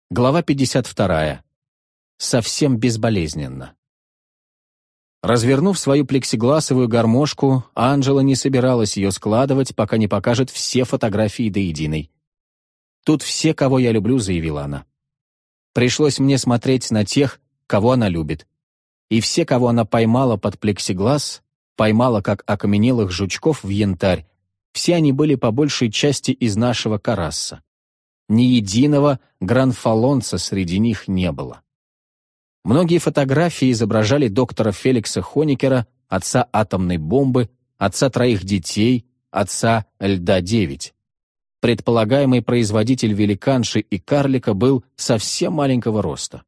Глава 52. Совсем безболезненно. Развернув свою плексигласовую гармошку, Анджела не собиралась ее складывать, пока не покажет все фотографии до единой. «Тут все, кого я люблю», — заявила она. Пришлось мне смотреть на тех, кого она любит. И все, кого она поймала под плексиглаз, поймала как окаменелых жучков в янтарь, все они были по большей части из нашего Карасса. Ни единого гранфалонца среди них не было. Многие фотографии изображали доктора Феликса Хоникера, отца атомной бомбы, отца 3 детей, отца Льда-9. Предполагаемый производитель великанши и карлика был совсем маленького роста.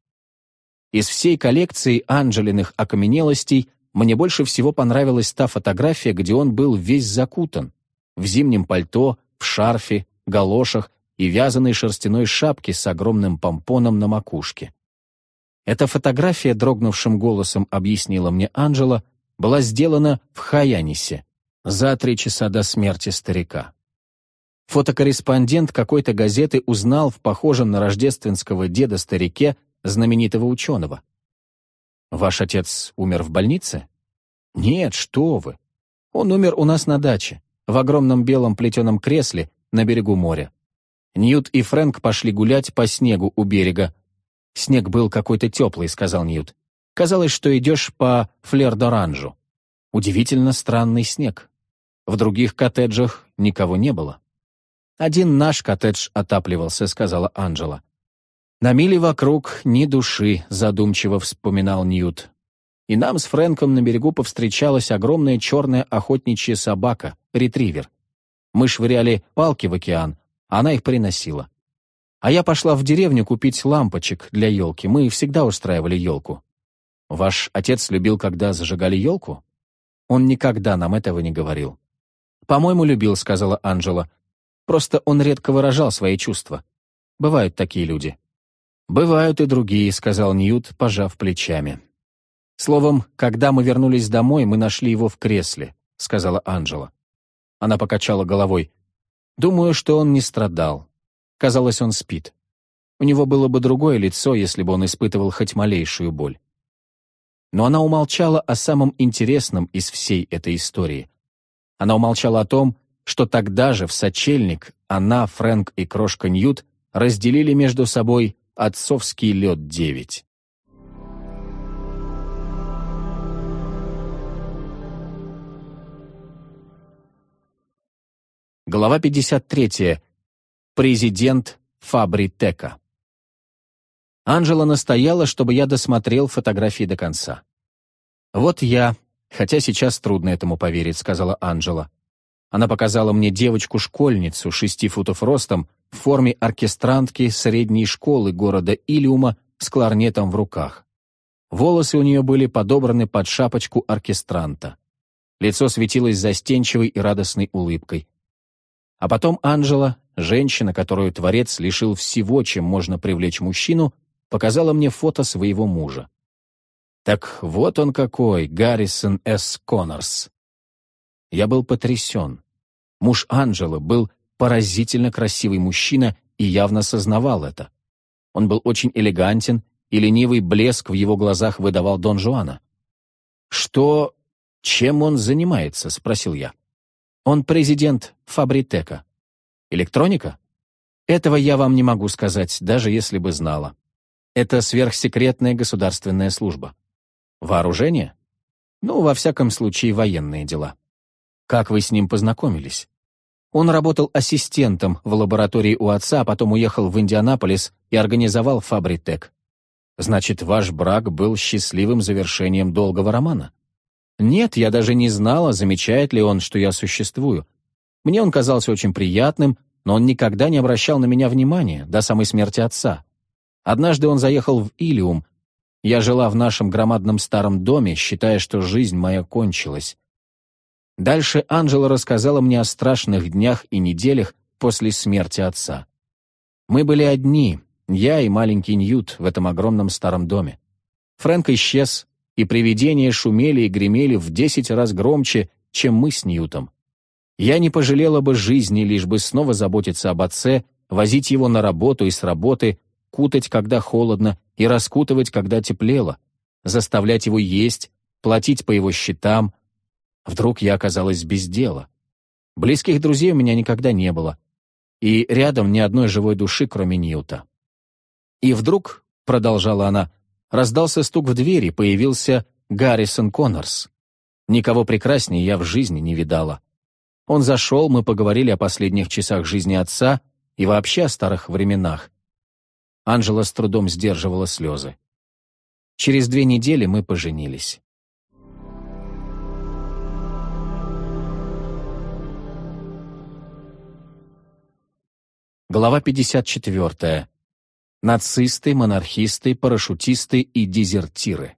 Из всей коллекции Анджелиных окаменелостей мне больше всего понравилась та фотография, где он был весь закутан, в зимнем пальто, в шарфе, галошах и вязаной шерстяной шапке с огромным помпоном на макушке. Эта фотография, дрогнувшим голосом объяснила мне Анджела, была сделана в Хайянисе за 3 часа до смерти старика. Фотокорреспондент какой-то газеты узнал в похожем на рождественского деда старике знаменитого ученого. «Ваш отец умер в больнице?» «Нет, что вы! Он умер у нас на даче, в огромном белом плетеном кресле на берегу моря. Ньют и Фрэнк пошли гулять по снегу у берега. «Снег был какой-то теплый», — сказал Ньют. «Казалось, что идешь по Флер-д'Оранжу. Удивительно странный снег. В других коттеджах никого не было». «Один наш коттедж отапливался», — сказала Анджела. «На миле вокруг ни души», — задумчиво вспоминал Ньют. «И нам с Фрэнком на берегу повстречалась огромная черная охотничья собака, ретривер. Мы швыряли палки в океан, а она их приносила. А я пошла в деревню купить лампочек для елки. Мы всегда устраивали елку». «Ваш отец любил, когда зажигали елку?» «Он никогда нам этого не говорил». «По-моему, любил», — сказала Анджела. «Просто он редко выражал свои чувства. Бывают такие люди». «Бывают и другие», — сказал Ньют, пожав плечами. «Словом, когда мы вернулись домой, мы нашли его в кресле», — сказала Анджела. Она покачала головой. «Думаю, что он не страдал. Казалось, он спит. У него было бы другое лицо, если бы он испытывал хоть малейшую боль». Но она умолчала о самом интересном из всей этой истории. Она умолчала о том, что тогда же в сочельник она, Фрэнк и крошка Ньют разделили между собой отцовский Лед-9. Глава 53. Президент Фабри-Тека. Анджела настояла, чтобы я досмотрел фотографии до конца. «Вот я, хотя сейчас трудно этому поверить», — сказала Анджела. Она показала мне девочку-школьницу 6 футов ростом в форме оркестрантки средней школы города Илиума с кларнетом в руках. Волосы у нее были подобраны под шапочку оркестранта. Лицо светилось застенчивой и радостной улыбкой. А потом Анджела, женщина, которую Творец лишил всего, чем можно привлечь мужчину, показала мне фото своего мужа. Так вот он какой, Гаррисон С. Коннорс. Я был потрясен. Муж Анджелы был поразительно красивый мужчина и явно сознавал это. Он был очень элегантен, и ленивый блеск в его глазах выдавал Дон Жуана. Чем он занимается?» — спросил я. «Он президент Фабри-Тека». «Электроника?» «Этого я вам не могу сказать, даже если бы знала. Это сверхсекретная государственная служба». «Вооружение?» «Во всяком случае, военные дела». «Как вы с ним познакомились?» «Он работал ассистентом в лаборатории у отца, а потом уехал в Индианаполис и организовал Фабри-Тек». «Значит, ваш брак был счастливым завершением долгого романа?» «Нет, я даже не знала, замечает ли он, что я существую. Мне он казался очень приятным, но он никогда не обращал на меня внимания, до самой смерти отца. Однажды он заехал в Илиум. Я жила в нашем громадном старом доме, считая, что жизнь моя кончилась. Дальше Анджела рассказала мне о страшных днях и неделях после смерти отца. Мы были одни, я и маленький Ньют, в этом огромном старом доме. Фрэнк исчез, и привидения шумели и гремели в 10 раз громче, чем мы с Ньютом. Я не пожалела бы жизни, лишь бы снова заботиться об отце, возить его на работу и с работы, кутать, когда холодно, и раскутывать, когда теплело, заставлять его есть, платить по его счетам. Вдруг я оказалась без дела. Близких друзей у меня никогда не было, и рядом ни одной живой души, кроме Ньюта. И вдруг, продолжала она, раздался стук в дверь, и появился Гаррисон Коннорс. Никого прекраснее я в жизни не видала. Он зашел, мы поговорили о последних часах жизни отца и вообще о старых временах. Анжела с трудом сдерживала слезы. Через 2 недели мы поженились. Глава 54. Нацисты, монархисты, парашютисты и дезертиры.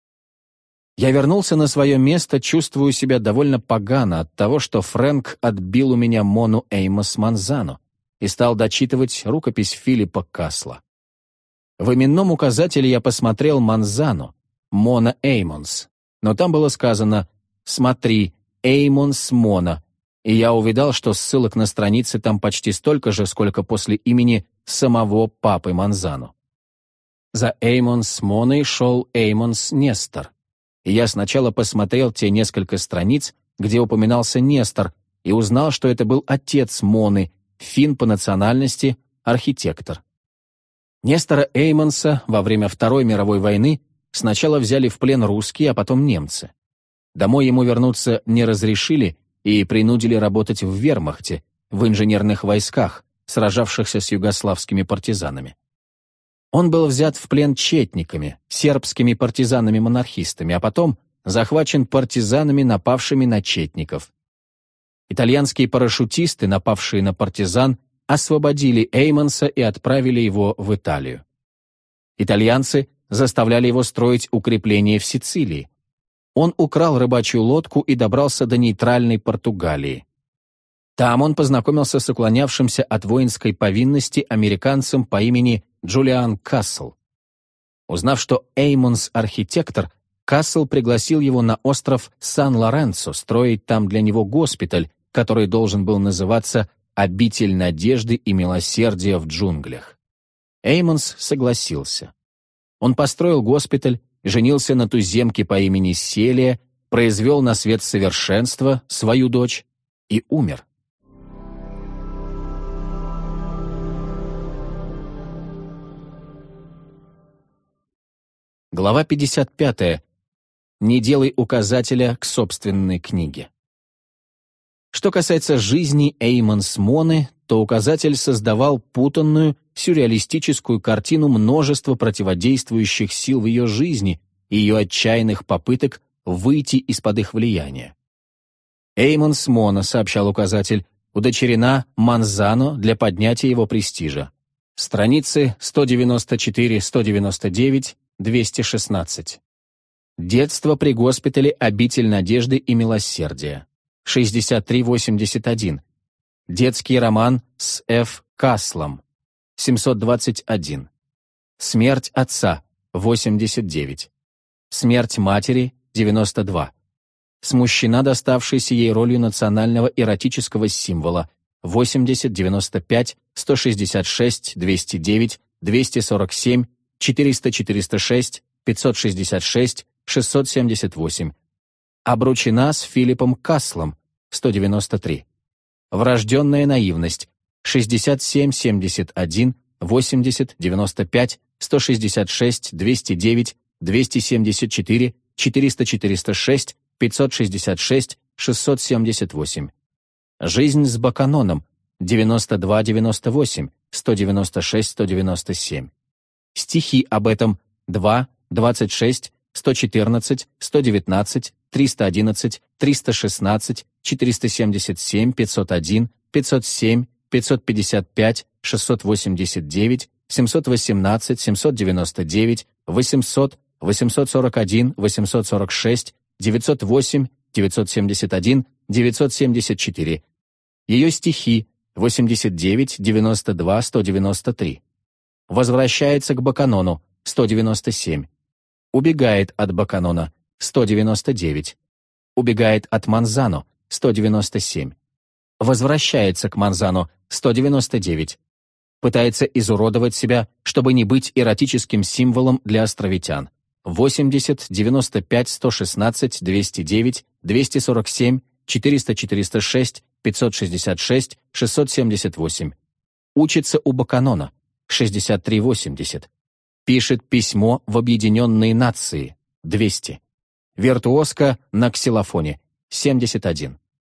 Я вернулся на свое место, чувствую себя довольно погано от того, что Фрэнк отбил у меня Мону Эймос Манзано и стал дочитывать рукопись Филиппа Касла. В именном указателе я посмотрел Манзано, Мона Эймонс, но там было сказано «Смотри, Эймонс Мона», и я увидал, что ссылок на странице там почти столько же, сколько после имени самого папы Манзано. За Эймонс Моной шел Эймонс Нестор. И я сначала посмотрел те несколько страниц, где упоминался Нестор, и узнал, что это был отец Моны, финн по национальности, архитектор. Нестора Эймонса во время Второй мировой войны сначала взяли в плен русские, а потом немцы. Домой ему вернуться не разрешили и принудили работать в вермахте, в инженерных войсках, сражавшихся с югославскими партизанами. Он был взят в плен четниками, сербскими партизанами-монархистами, а потом захвачен партизанами, напавшими на четников. Итальянские парашютисты, напавшие на партизан, освободили Эймонса и отправили его в Италию. Итальянцы заставляли его строить укрепления в Сицилии. Он украл рыбачью лодку и добрался до нейтральной Португалии. Там он познакомился с уклонявшимся от воинской повинности американцем по имени Джулиан Кассел. Узнав, что Эймонс архитектор, Кассел пригласил его на остров Сан-Лоренцо строить там для него госпиталь, который должен был называться «Обитель надежды и милосердия в джунглях». Эймонс согласился. Он построил госпиталь, женился на туземке по имени Селия, произвел на свет совершенства свою дочь и умер. Глава 55. Не делай указателя к собственной книге. Что касается жизни Эймонс Моны, то указатель создавал путанную, сюрреалистическую картину множества противодействующих сил в ее жизни и ее отчаянных попыток выйти из-под их влияния. Эймонс Мона, сообщал указатель, удочерена Манзано для поднятия его престижа. Страницы 194-199, 216. Детство при госпитале «Обитель надежды и милосердия». 6381. Детский роман с Ф. Каслом. 721. Смерть отца. 89. Смерть матери. 92. Смущена доставшейся ей ролью национального эротического символа. 80, 95, 166, 209, 247, 400, 406, 566, 678. Обручена с Филиппом Каслом, 193. Врожденная наивность, 67, 71, 80, 95, 166, 209, 274, 400, 406, 566, 678. Жизнь с Баканоном, 92, 98, 196, 197. Стихи об этом 2, 26, 114, 119, 311, 316, 477, 501, 507, 555, 689, 718, 799, 800, 841, 846, 908, 971, 974. Ее стихи 89, 92, 193. Возвращается к Баканону 197. Убегает от Баканона 199. Убегает от Манзано 197. Возвращается к Манзано 199. Пытается изуродовать себя, чтобы не быть эротическим символом для островитян. 80, 95, 116, 209, 247, 400, 406, 566, 678. Учится у Баканона. 63,80. Пишет письмо в Объединенные Нации. 200. Виртуозка на ксилофоне. 71.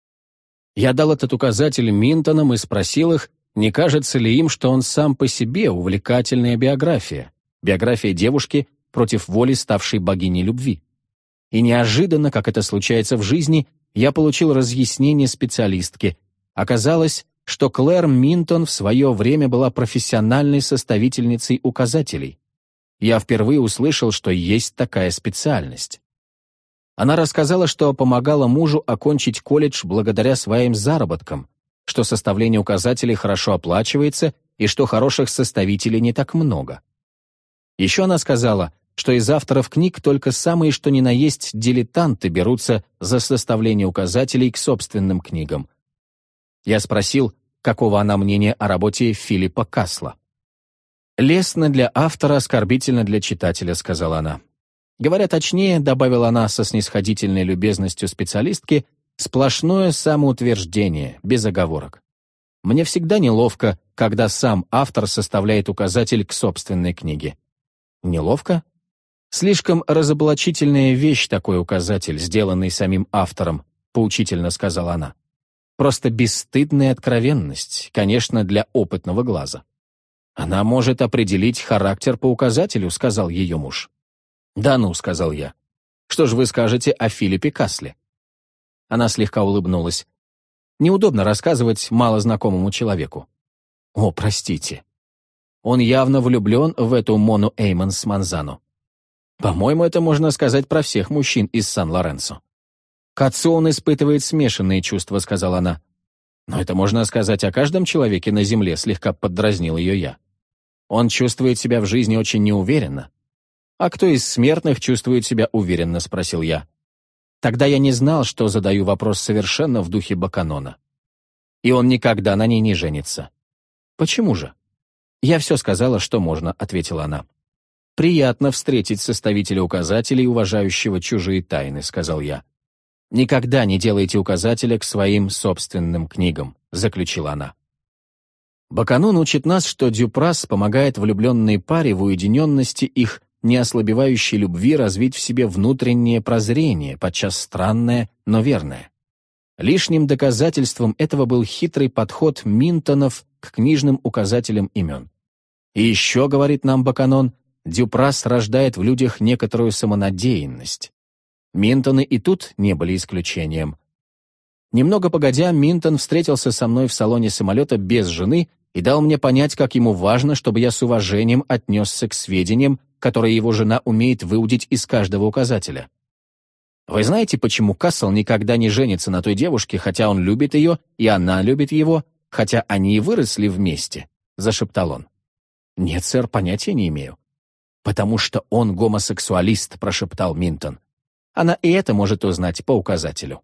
Я дал этот указатель Минтонам и спросил их, не кажется ли им, что он сам по себе увлекательная биография. Биография девушки, против воли ставшей богиней любви. И неожиданно, как это случается в жизни, я получил разъяснение специалистки. Оказалось, что Клэр Минтон в свое время была профессиональной составительницей указателей. Я впервые услышал, что есть такая специальность. Она рассказала, что помогала мужу окончить колледж благодаря своим заработкам, что составление указателей хорошо оплачивается и что хороших составителей не так много. Еще она сказала, что из авторов книг только самые что ни на есть дилетанты берутся за составление указателей к собственным книгам. Я спросил, какого она мнения о работе Филиппа Касла. «Лестно для автора, оскорбительно для читателя», — сказала она. Говоря точнее, добавила она со снисходительной любезностью специалистки, сплошное самоутверждение, без оговорок. Мне всегда неловко, когда сам автор составляет указатель к собственной книге. Неловко? Слишком разоблачительная вещь такой указатель, сделанный самим автором, поучительно сказала она. Просто бесстыдная откровенность, конечно, для опытного глаза. Она может определить характер по указателю, сказал ее муж. «Да ну», — сказал я. «Что же вы скажете о Филиппе Касле?» Она слегка улыбнулась. «Неудобно рассказывать малознакомому человеку». «О, простите. Он явно влюблен в эту Мону Эймонс Манзану. По-моему, это можно сказать про всех мужчин из Сан-Лоренсо». «К отцу он испытывает смешанные чувства», — сказала она. «Но это можно сказать о каждом человеке на земле», — слегка поддразнил ее я. «Он чувствует себя в жизни очень неуверенно». «А кто из смертных чувствует себя уверенно?» — спросил я. Тогда я не знал, что задаю вопрос совершенно в духе Баканона. И он никогда на ней не женится. «Почему же?» «Я все сказала, что можно», — ответила она. «Приятно встретить составителя указателей, уважающего чужие тайны», — сказал я. «Никогда не делайте указателя к своим собственным книгам», — заключила она. Баканон учит нас, что Дюпрас помогает влюбленной паре в уединенности их неослабевающей любви развить в себе внутреннее прозрение, подчас странное, но верное. Лишним доказательством этого был хитрый подход Минтонов к книжным указателям имен. И еще, говорит нам Баканон, Дюпрас рождает в людях некоторую самонадеянность. Минтоны и тут не были исключением. Немного погодя, Минтон встретился со мной в салоне самолета без жены и дал мне понять, как ему важно, чтобы я с уважением отнесся к сведениям, которые его жена умеет выудить из каждого указателя. Вы знаете, почему Кассел никогда не женится на той девушке, хотя он любит ее, и она любит его, хотя они и выросли вместе? Зашептал он. Нет, сэр, понятия не имею. Потому что он гомосексуалист, прошептал Минтон. Она и это может узнать по указателю.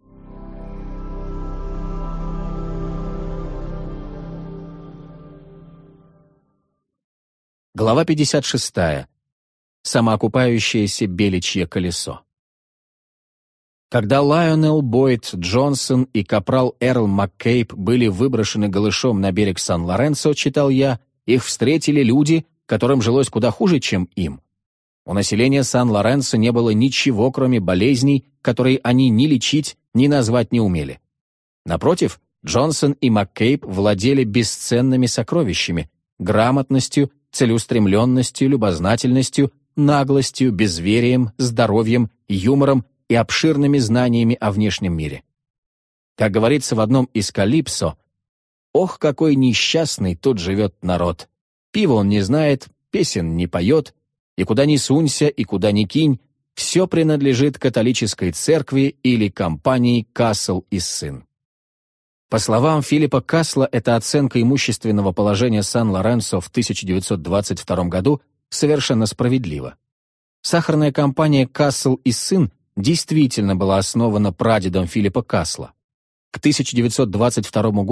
Глава 56. Самоокупающееся беличье колесо. Когда Лайонел Бойд Джонсон и капрал Эрл Маккейб были выброшены голышом на берег Сан-Лоренсо, читал я, их встретили люди, которым жилось куда хуже, чем им. У населения Сан-Лоренсо не было ничего, кроме болезней, которые они ни лечить, ни назвать не умели. Напротив, Джонсон и Маккейб владели бесценными сокровищами, грамотностью, целеустремленностью, любознательностью, наглостью, безверием, здоровьем, юмором и обширными знаниями о внешнем мире. Как говорится в одном из «Калипсо», «Ох, какой несчастный тут живет народ! Пива он не знает, песен не поет, и куда ни сунься, и куда ни кинь, все принадлежит католической церкви или компании «Кассел и сын». По словам Филиппа Касла, эта оценка имущественного положения Сан-Лоренсо в 1922 году совершенно справедлива. Сахарная компания «Кассел и сын» действительно была основана прадедом Филиппа Касла. К 1922 году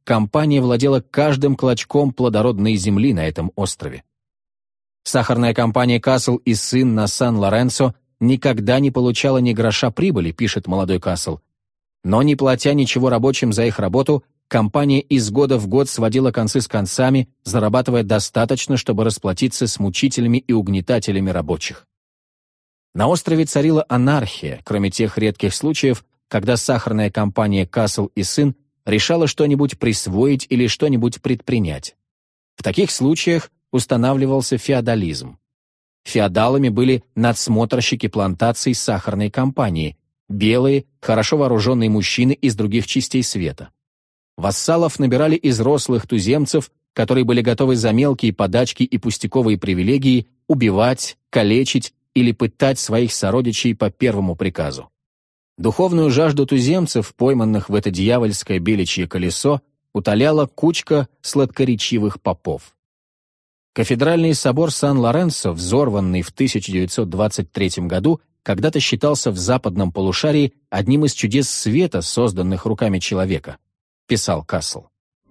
компания владела каждым клочком плодородной земли на этом острове. Сахарная компания «Касл и сын» на Сан-Лоренсо никогда не получала ни гроша прибыли, пишет молодой Касл. Но не платя ничего рабочим за их работу, компания из года в год сводила концы с концами, зарабатывая достаточно, чтобы расплатиться с мучителями и угнетателями рабочих. На острове царила анархия, кроме тех редких случаев, когда сахарная компания «Касл и сын» решала что-нибудь присвоить или что-нибудь предпринять. В таких случаях устанавливался феодализм. Феодалами были надсмотрщики плантаций сахарной компании, белые, хорошо вооруженные мужчины из других частей света. Вассалов набирали из рослых туземцев, которые были готовы за мелкие подачки и пустяковые привилегии убивать, калечить или пытать своих сородичей по первому приказу. Духовную жажду туземцев, пойманных в это дьявольское беличье колесо, утоляла кучка сладкоречивых попов. Кафедральный собор Сан-Лоренсо, взорванный в 1923 году, когда-то считался в западном полушарии одним из чудес света, созданных руками человека, писал Касл.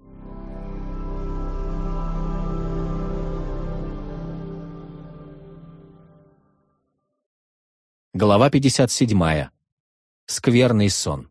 Глава 57. Скверный сон.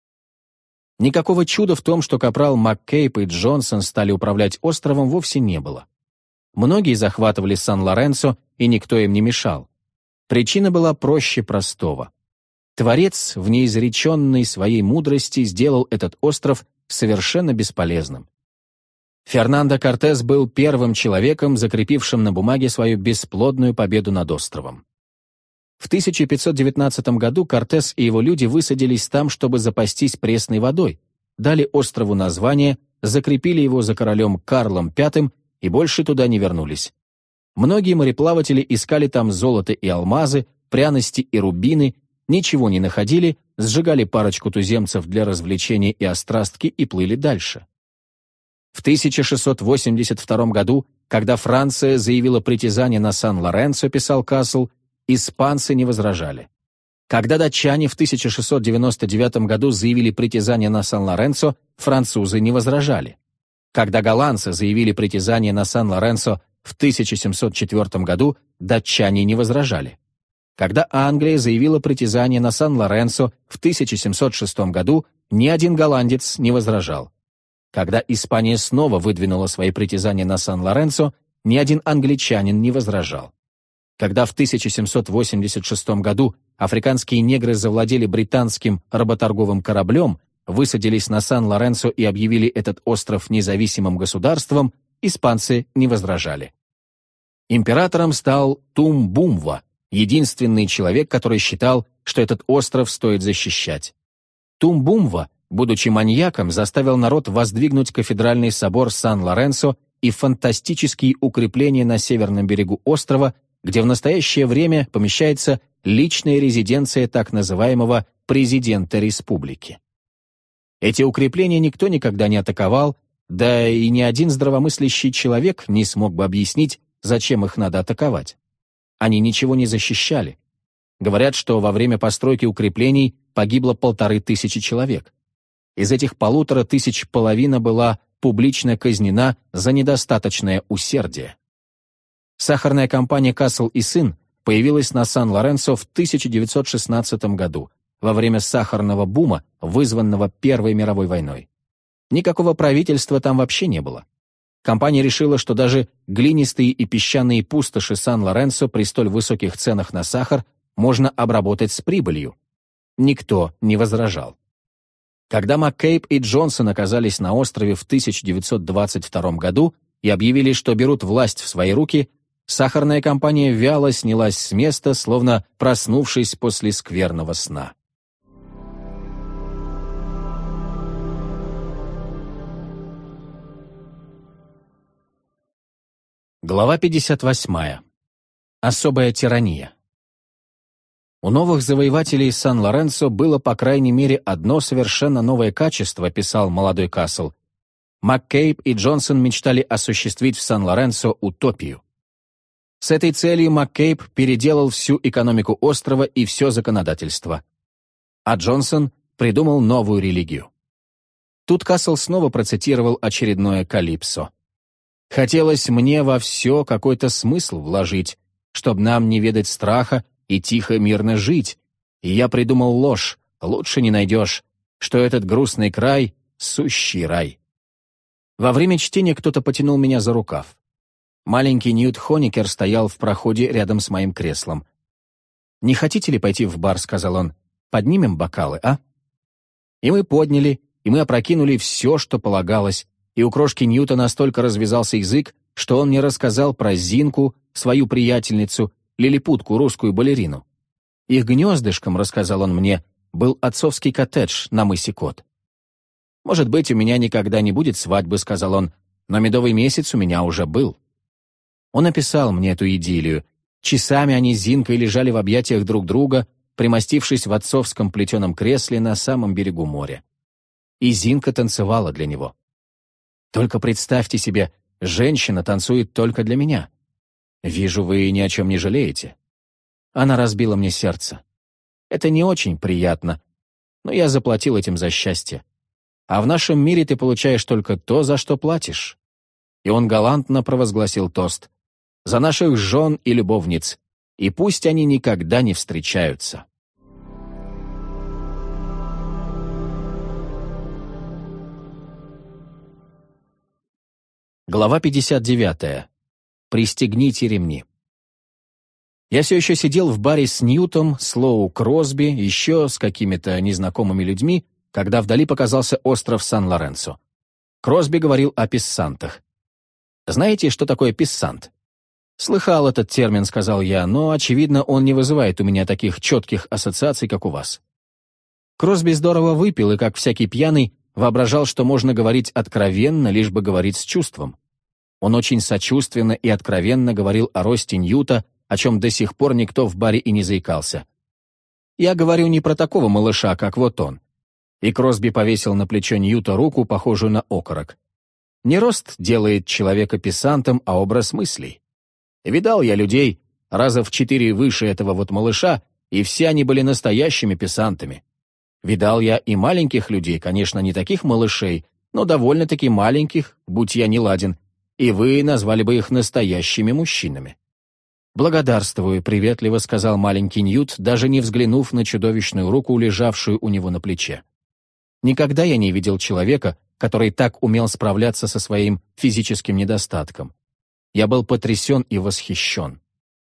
Никакого чуда в том, что капрал Маккейб и Джонсон стали управлять островом, вовсе не было. Многие захватывали Сан-Лоренсо, и никто им не мешал. Причина была проще простого. Творец в неизреченной своей мудрости сделал этот остров совершенно бесполезным. Фернандо Кортес был первым человеком, закрепившим на бумаге свою бесплодную победу над островом. В 1519 году Кортес и его люди высадились там, чтобы запастись пресной водой, дали острову название, закрепили его за королем Карлом V и больше туда не вернулись. Многие мореплаватели искали там золото и алмазы, пряности и рубины, ничего не находили, сжигали парочку туземцев для развлечения и острастки и плыли дальше. В 1682 году, когда Франция заявила притязание на Сан-Лоренсо, писал Касл, испанцы не возражали. Когда датчане в 1699 году заявили притязание на Сан-Лоренсо, французы не возражали. Когда голландцы заявили притязание на Сан-Лоренсо в 1704 году, датчане не возражали. Когда Англия заявила притязание на Сан-Лоренсо в 1706 году, ни один голландец не возражал. Когда Испания снова выдвинула свои притязания на Сан-Лоренсо, ни один англичанин не возражал. Когда в 1786 году африканские негры завладели британским работорговым кораблем, высадились на Сан-Лоренсо и объявили этот остров независимым государством, испанцы не возражали. Императором стал Тумбумва, единственный человек, который считал, что этот остров стоит защищать. Тумбумва, будучи маньяком, заставил народ воздвигнуть кафедральный собор Сан-Лоренсо и фантастические укрепления на северном берегу острова, где в настоящее время помещается личная резиденция так называемого президента республики. Эти укрепления никто никогда не атаковал, да и ни один здравомыслящий человек не смог бы объяснить, зачем их надо атаковать. Они ничего не защищали. Говорят, что во время постройки укреплений погибло 1500 человек. Из этих 1500 половина была публично казнена за недостаточное усердие. Сахарная компания «Касл и сын» появилась на Сан-Лоренсо в 1916 году, во время сахарного бума, вызванного Первой мировой войной. Никакого правительства там вообще не было. Компания решила, что даже глинистые и песчаные пустоши Сан-Лоренсо при столь высоких ценах на сахар можно обработать с прибылью. Никто не возражал. Когда Маккейб и Джонсон оказались на острове в 1922 году и объявили, что берут власть в свои руки, сахарная компания вяло снялась с места, словно проснувшись после скверного сна. Глава 58. Особая тирания. У новых завоевателей Сан-Лоренсо было по крайней мере одно совершенно новое качество, писал молодой Касл. Маккейб и Джонсон мечтали осуществить в Сан-Лоренсо утопию. С этой целью Маккейб переделал всю экономику острова и все законодательство. А Джонсон придумал новую религию. Тут Кассел снова процитировал очередное «Калипсо». «Хотелось мне во все какой-то смысл вложить, чтоб нам не ведать страха и тихо мирно жить. И я придумал ложь, лучше не найдешь, что этот грустный край — сущий рай». Во время чтения кто-то потянул меня за рукав. Маленький Ньют Хоникер стоял в проходе рядом с моим креслом. «Не хотите ли пойти в бар?» — сказал он. «Поднимем бокалы, а?» И мы подняли, и мы опрокинули все, что полагалось, и у крошки Ньюта настолько развязался язык, что он мне рассказал про Зинку, свою приятельницу, лилипутку, русскую балерину. Их гнездышком, рассказал он мне, был отцовский коттедж на мысе Кот. «Может быть, у меня никогда не будет свадьбы», — сказал он, «но медовый месяц у меня уже был». Он описал мне эту идиллию. Часами они с Зинкой лежали в объятиях друг друга, примостившись в отцовском плетеном кресле на самом берегу моря. И Зинка танцевала для него. Только представьте себе, женщина танцует только для меня. Вижу, вы ни о чем не жалеете. Она разбила мне сердце. Это не очень приятно, но я заплатил этим за счастье. А в нашем мире ты получаешь только то, за что платишь. И он галантно провозгласил тост. За наших жен и любовниц, и пусть они никогда не встречаются. Глава 59. Пристегните ремни. Я все еще сидел в баре с Ньютом, Слоу Кросби, еще с какими-то незнакомыми людьми, когда вдали показался остров Сан-Лоренцо. Кросби говорил о писсантах. Знаете, что такое писсант? «Слыхал этот термин», — сказал я, «но, очевидно, он не вызывает у меня таких четких ассоциаций, как у вас». Кросби здорово выпил и, как всякий пьяный, воображал, что можно говорить откровенно, лишь бы говорить с чувством. Он очень сочувственно и откровенно говорил о росте Ньюта, о чем до сих пор никто в баре и не заикался. «Я говорю не про такого малыша, как вот он». И Кросби повесил на плечо Ньюта руку, похожую на окорок. «Не рост делает человека писсантом, а образ мыслей. Видал я людей раза в 4 выше этого вот малыша, и все они были настоящими писсантами. Видал я и маленьких людей, конечно, не таких малышей, но довольно-таки маленьких, будь я не ладен, и вы назвали бы их настоящими мужчинами». «Благодарствую», — приветливо сказал маленький Ньют, даже не взглянув на чудовищную руку, лежавшую у него на плече. «Никогда я не видел человека, который так умел справляться со своим физическим недостатком. Я был потрясен и восхищен».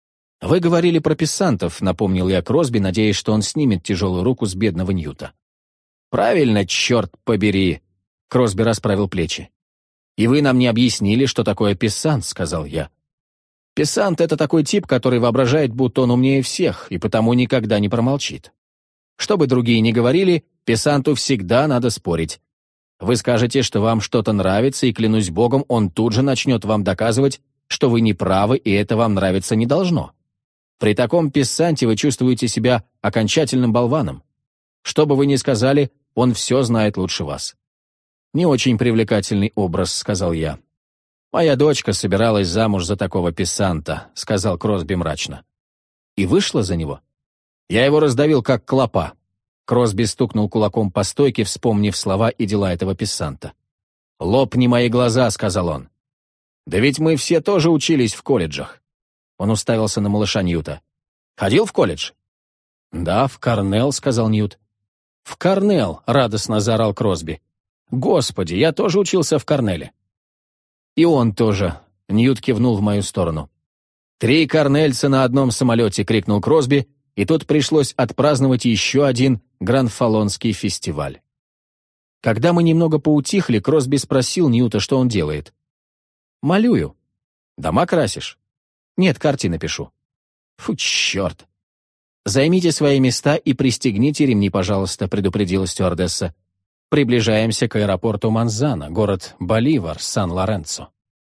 «Вы говорили про писсантов», — напомнил я Кросби, надеясь, что он снимет тяжелую руку с бедного Ньюта. «Правильно, черт побери!» — Кросби расправил плечи. «И вы нам не объяснили, что такое писсант», — сказал я. «Писсант — это такой тип, который воображает, будто он умнее всех, и потому никогда не промолчит. Что бы другие ни говорили, писсанту всегда надо спорить. Вы скажете, что вам что-то нравится, и, клянусь Богом, он тут же начнет вам доказывать, что вы не правы, и это вам нравиться не должно. При таком писсанте вы чувствуете себя окончательным болваном. Что бы вы ни сказали, он все знает лучше вас». «Не очень привлекательный образ», — сказал я. «Моя дочка собиралась замуж за такого писсанта», — сказал Кросби мрачно. «И вышла за него? Я его раздавил, как клопа». Кросби стукнул кулаком по стойке, вспомнив слова и дела этого писсанта. «Лопни мои глаза», — сказал он. «Да ведь мы все тоже учились в колледжах». Он уставился на малыша Ньюта. «Ходил в колледж?» «Да, в Корнелл», — сказал Ньют. «В Корнелл», — радостно заорал Кросби. «Господи, я тоже учился в Корнелле». «И он тоже», — Ньют кивнул в мою сторону. «3 корнельца на одном самолете», — крикнул Кросби, и тут пришлось отпраздновать еще один Гранфалонский фестиваль. Когда мы немного поутихли, Кросби спросил Ньюта, что он делает. «Малюю». «Дома красишь?» «Нет, картины пишу». «Фу, черт!» «Займите свои места и пристегните ремни, пожалуйста», — предупредила стюардесса. «Приближаемся к аэропорту Манзана, город Боливар, Сан-Лоренцо».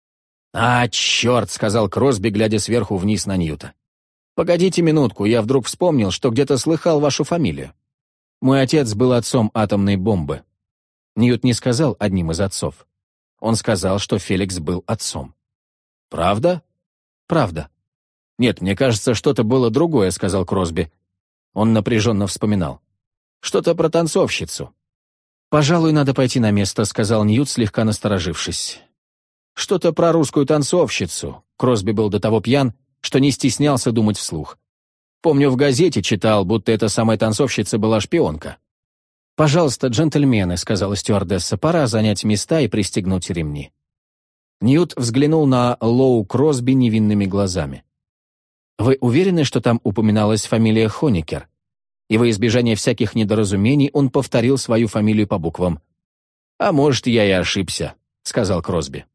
«А, черт!» — сказал Кросби, глядя сверху вниз на Ньюта. «Погодите минутку, я вдруг вспомнил, что где-то слыхал вашу фамилию. Мой отец был отцом атомной бомбы». Ньют не сказал одним из отцов. Он сказал, что Феликс был отцом. «Правда?» «Правда». «Нет, мне кажется, что-то было другое», — сказал Кросби. Он напряженно вспоминал. «Что-то про танцовщицу». «Пожалуй, надо пойти на место», — сказал Ньют, слегка насторожившись. «Что-то про русскую танцовщицу». Кросби был до того пьян, что не стеснялся думать вслух. «Помню, в газете читал, будто эта самая танцовщица была шпионка». «Пожалуйста, джентльмены», — сказала стюардесса, — «пора занять места и пристегнуть ремни». Ньют взглянул на Лоу Кросби невинными глазами. «Вы уверены, что там упоминалась фамилия Хоникер?» И во избежание всяких недоразумений он повторил свою фамилию по буквам. «А может, я и ошибся», — сказал Кросби.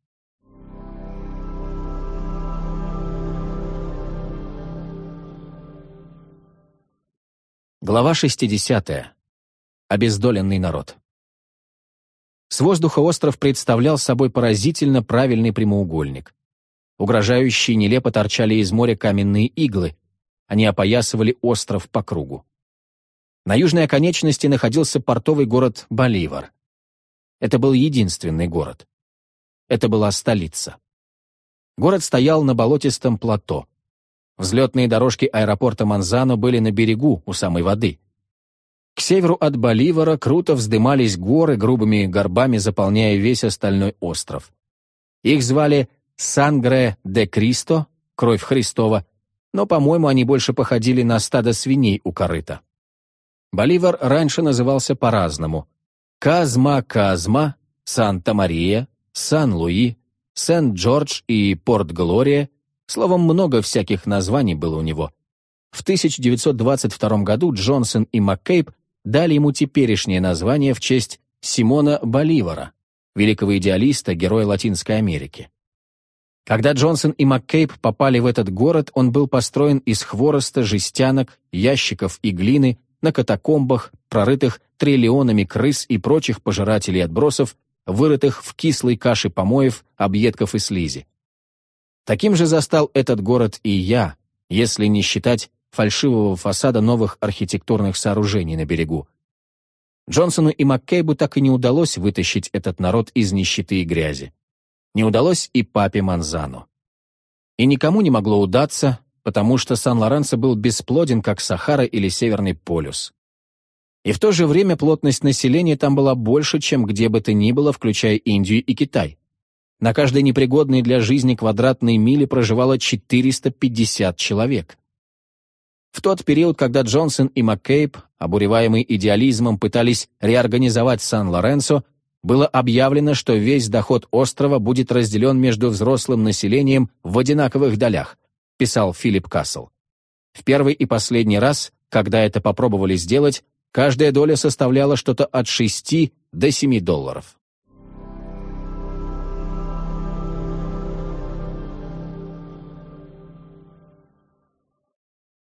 Глава 60. Обездоленный народ. С воздуха остров представлял собой поразительно правильный прямоугольник. Угрожающие нелепо торчали из моря каменные иглы. Они опоясывали остров по кругу. На южной оконечности находился портовый город Боливар. Это был единственный город. Это была столица. Город стоял на болотистом плато. Взлетные дорожки аэропорта Манзано были на берегу, у самой воды. К северу от Боливара круто вздымались горы, грубыми горбами заполняя весь остальной остров. Их звали Сангре де Кристо, кровь Христова, но, по-моему, они больше походили на стадо свиней у корыта. Боливар раньше назывался по-разному. Казма-Казма, Санта-Мария, Сан-Луи, Сент-Джордж и Порт-Глория. Словом, много всяких названий было у него. В 1922 году Джонсон и Маккейб дали ему теперешнее название в честь Симона Боливара, великого идеалиста, героя Латинской Америки. Когда Джонсон и Маккейб попали в этот город, он был построен из хвороста, жестянок, ящиков и глины, на катакомбах, прорытых триллионами крыс и прочих пожирателей отбросов, вырытых в кислой каше помоев, объедков и слизи. Таким же застал этот город и я, если не считать фальшивого фасада новых архитектурных сооружений на берегу. Джонсону и Маккейбу так и не удалось вытащить этот народ из нищеты и грязи. Не удалось и папе Манзано. И никому не могло удаться, потому что Сан-Лоренсо был бесплоден, как Сахара или Северный полюс. И в то же время плотность населения там была больше, чем где бы то ни было, включая Индию и Китай. На каждой непригодной для жизни квадратной миле проживало 450 человек. В тот период, когда Джонсон и Маккейб, обуреваемые идеализмом, пытались реорганизовать Сан-Лоренсо, было объявлено, что весь доход острова будет разделен между взрослым населением в одинаковых долях, писал Филипп Кассел. В первый и последний раз, когда это попробовали сделать, каждая доля составляла что-то от $6 до $7.